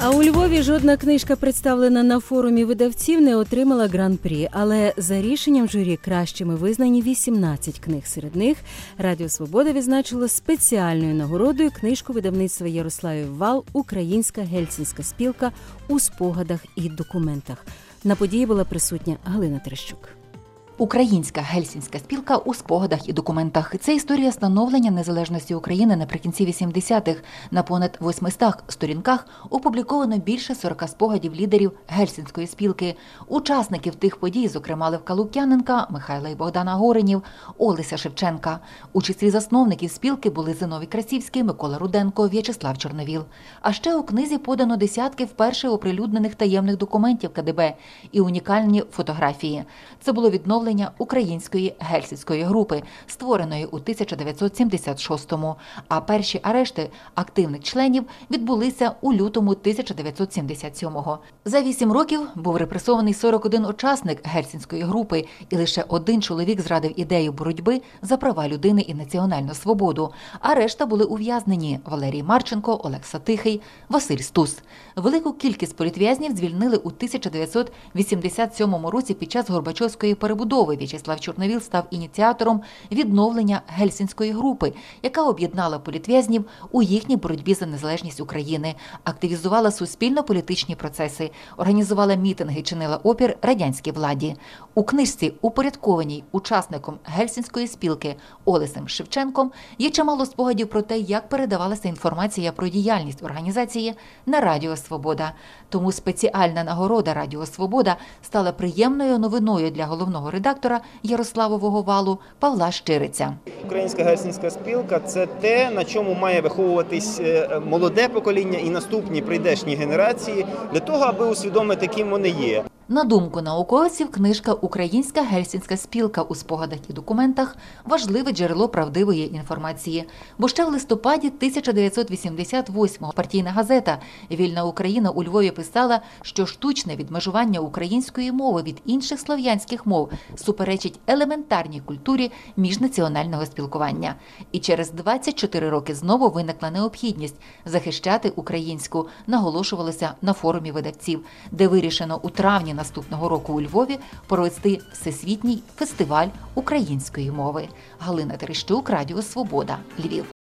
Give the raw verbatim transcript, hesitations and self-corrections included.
А у Львові жодна книжка, представлена на форумі видавців, не отримала гран-прі. Але за рішенням журі кращими визнані вісімнадцять книг. Серед них Радіо Свобода відзначило спеціальною нагородою книжку видавництва Ярославів Вал «Українська гельсінська спілка у спогадах і документах». На події була присутня Галина Терещук. Українська гельсінська спілка у спогадах і документах. Це історія становлення незалежності України наприкінці вісімдесятих. На понад восьмистах сторінках опубліковано більше сорока спогадів лідерів гельсінської спілки. Учасників тих подій, зокрема Левка Лук'яненка, Михайла і Богдана Горинів, Олеся Шевченка. У числі засновників спілки були Зиновій Красівський, Микола Руденко, В'ячеслав Чорновіл. А ще у книзі подано десятки вперше оприлюднених таємних документів КДБ і унікальні фотографії. Це було відновлення Української гельсінської групи, створеної у тисяча дев'ятсот сімдесят шостому, а перші арешти активних членів відбулися у лютому тисяча дев'ятсот сімдесят сьомого. За вісім років був репресований сорок один учасник гельсінської групи, і лише один чоловік зрадив ідею боротьби за права людини і національну свободу, а решта були ув'язнені – Валерій Марченко, Олекса Тихий, Василь Стус. Велику кількість політв'язнів звільнили у тисяча дев'ятсот вісімдесят сьомому році під час Горбачовської перебудови. В'ячеслав Чорновіл став ініціатором відновлення гельсінської групи, яка об'єднала політв'язнів у їхній боротьбі за незалежність України, активізувала суспільно-політичні процеси, організувала мітинги, чинила опір радянській владі. У книжці, упорядкованій учасником гельсінської спілки Олесем Шевченком, є чимало спогадів про те, як передавалася інформація про діяльність організації на Радіо Свобода. Тому спеціальна нагорода Радіо Свобода стала приємною новиною для головного редактора Ярославового Валу Павла Щириця. Українська гельсінська спілка – це те, на чому має виховуватись молоде покоління і наступні прийдешні генерації для того, аби усвідомити, ким вони є. На думку науковців, книжка «Українська гельсінська спілка у спогадах і документах» – важливе джерело правдивої інформації. Бо ще в листопаді тисяча дев'ятсот вісімдесят восьмого партійна газета «Вільна Україна» у Львові писала, що штучне відмежування української мови від інших слов'янських мов суперечить елементарній культурі міжнаціонального спілкування. І через двадцять чотири роки знову виникла необхідність захищати українську, наголошувалося на форумі видавців, де вирішено у травні наступного року у Львові провести Всесвітній фестиваль української мови. Галина Терещук, Радіо Свобода, Львів.